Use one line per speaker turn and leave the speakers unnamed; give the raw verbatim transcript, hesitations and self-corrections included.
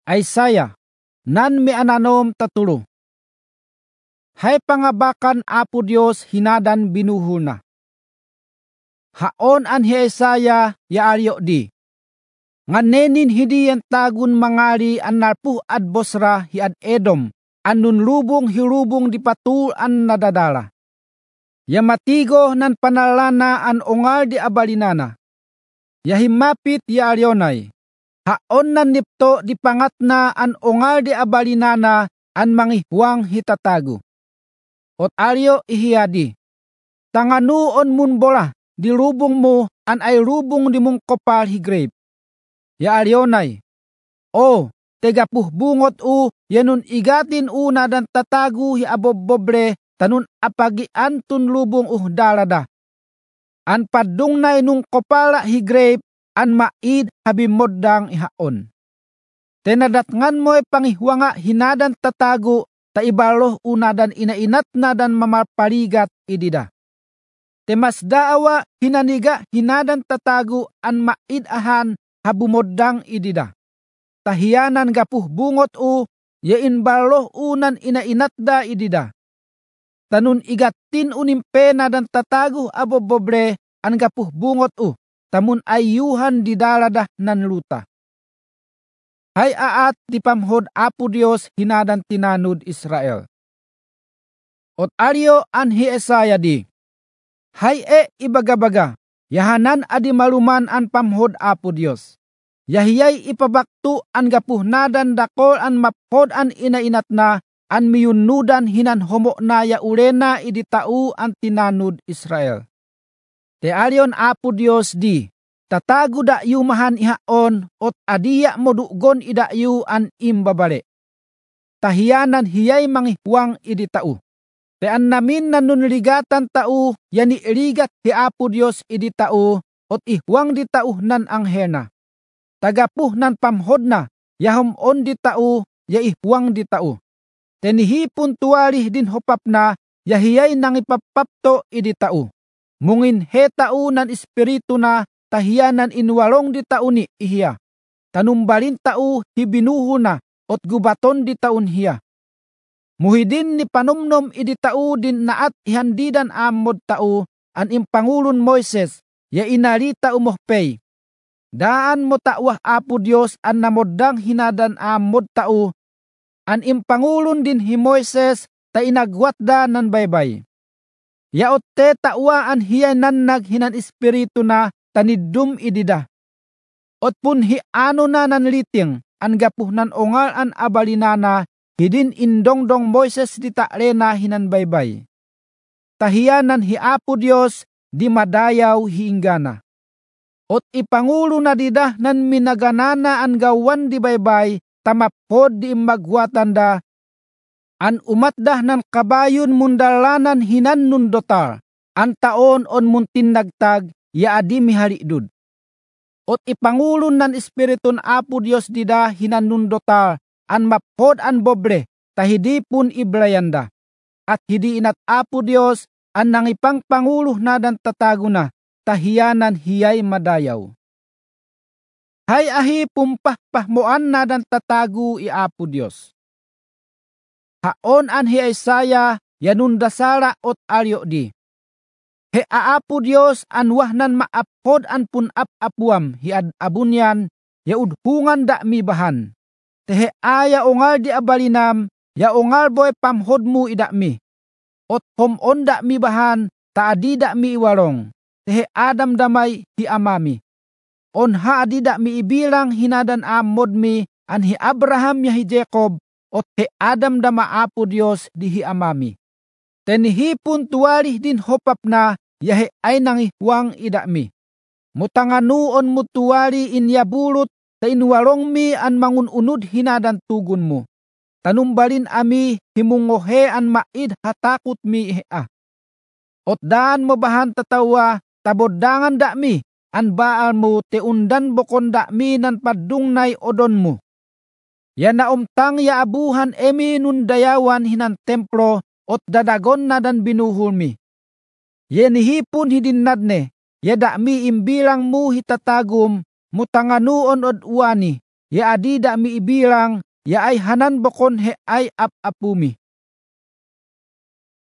Isaiah, nan mi ananom tatulo. Hay pangabakan Apo Dios hinadan binuhul na. Haon an hi Isaiah ya aryo di. Nganenin hidi yan tagun mangari an narpuh ad Bosra hi ad Edom, anun lubong hirubong di patul an nadadala. Ya matigo nan panalana an ongal di abalinana. Ya himapit ya aryonay. Haon nan nipto di pangatna an ongal di abalinana an mangihwang hitatago. Ot aryo ihiyadi. Tanganuon mun bola di lubong mo an ay lubong di mong kopal hi grape. Ya aryonay. O, tegapuh bungot u yanun igatin una dan tatago hi abobobre tanun apagi antun lubong uh dalada. An padungnay nung kopala hi grape an maid habimodang ihaon. Tenadatngan mo'y pangihwanga hinadan tatago ta ibaloh unadan inainat na dan mamarpaligat idida. Temas daawa hinaniga hinadan tatago an maid ahan habumodang idida. Tahiyanan gapuh bungot u yain baloh unan inainat da idida. Tanun igatin unimpena dan tatago abobobre an gapuh bungot u tamun ayuhan di daladah nan luta. Hay aat di pamhod Apo Dios hinadan tinanud Israel. Ot aryo an hi Isaiah di. Hay e ibagabaga, yahanan adi maluman an pamhod Apo Dios. Yahiyay ipabaktu an gapuh nadan dakol an maphod an inainat na an miyunudan hinan homo na ya urena idi tau an tinanud Israel. Te aryon Apo Dios di. Tatago da yu mahan ihaon ot adiya modugon ida yu an imbabale. Tahiyanan hiyay mangihwang idi tau. Te an namin nanunligatan tau yani irigat ti Apo Dios idi tau ot ihwang di tau nan anghena. Tagapuh nan pamhod na yahom on di tau ya ihwang di tau. Tenihipun tuwalih din hopap na yahiyay nangipapapto idi tau. Mungin he tau nan espiritu na tahiyanan inwalong di taon ni ihiya. Tanumbalin tao hibinuho na ot gubaton di taon hiya. Muhidin ni panumnom idi tao din naat ihandidan amod tao an impangulon Moises ya inarita umohpay. Daan mo tawah Apo Dios an namodang hinadan amod tao an impangulon din hi Moises ta inagwatda nan baybay. Yaot te tawa an hiya nan naghinan espiritu na tanidum idida. Ot pun hi ano na nanliting an gapuh nan ongal an abalinana hidin indongdong Moises di taklena hinan baybay. Tahiyanan hi Apo Dios di madayaw hiinggana. Ot ipangulo na didah nan minaganana an gawan di baybay tamapod di magwatanda an umatdah nan kabayon mundalanan hinan nundotar an taon on muntin nagtag ya adi mihalidud. Ot ipangulon nan Espiritun Apo Dios dida hinanundotal an mapod an bobre tahidi pun iblayanda. At hidi inat Apo Dios an nangipang pangulo na dan tatago na tahiyanan hiyay madayaw. Hay ahi pumpahpahmoan na dan tatago i Apo Dios. Haon an hi Isaiah yanundasara ot aryo di. He aapo Dios an wahnan maapod an pun ap-apuam hiad abunyan ya udhungan da mi bahan. Tehe aya ongal di abalinam ya ongal boy pamhod mu ida mi. Ot homon da mi bahan taadi da mi iwalong. Tehe Adam damay hi amami. On ha adi da mi ibilang hinadan amod mi an hi Abraham ya hi Jacob ot he Adam dama Apo Dios di hi amami. Tenihipun tuwalih din hopap na yahe ay nangihwang idami. Mutanganuon mo tuwali inyabulot ta inwalong mi an mangununod hinadan tugon mo. Tanumbalin ami himungohe an maid hatakot mi ihea. Ot daan mo bahan tatawa tabodangan da mi an baal mo te undan bokon da mi nan padungnay odon mo. Yan na umtang ya abuhan emi nun dayawan hinan templo ot dadagon na dan binuhul mi. Yenihipun hidinad ne, yada mi imbilang mu hitatagum, mutanganuon od uani, ya adida mi ibilang, ya ay hanan bokon he ay ap-apumi.